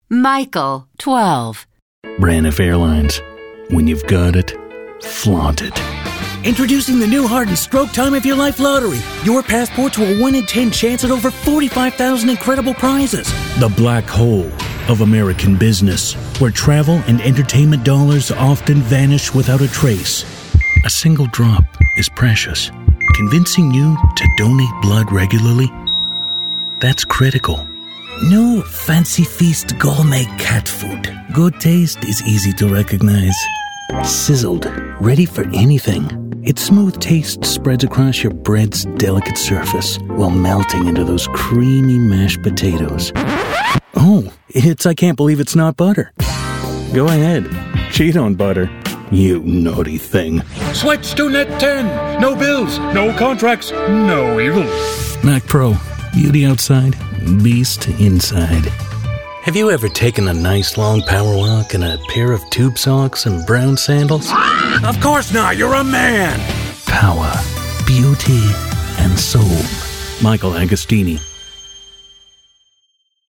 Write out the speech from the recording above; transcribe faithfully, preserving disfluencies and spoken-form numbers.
Michael, twelve. Braniff Airlines. When you've got it, flaunt it. Introducing the new Heart and Stroke Time of Your Life Lottery. Your passport to a one in ten chance at over forty-five thousand incredible prizes. The black hole of American business, where travel and entertainment dollars often vanish without a trace. A single drop is precious. Convincing you to donate blood regularly? That's critical. New Fancy Feast gourmet cat food. Good taste is easy to recognize. Sizzled, ready for anything. Its smooth taste spreads across your bread's delicate surface while melting into those creamy mashed potatoes. Oh, it's I can't believe it's not butter. Go ahead, cheat on butter, you naughty thing. Switch to Net ten. No bills, no contracts, no evil. Mac Pro, beauty outside, beast inside. Have you ever taken a nice long power walk in a pair of tube socks and brown sandals? Of course not, you're a man. Power, beauty, and soul. Michael Agostini.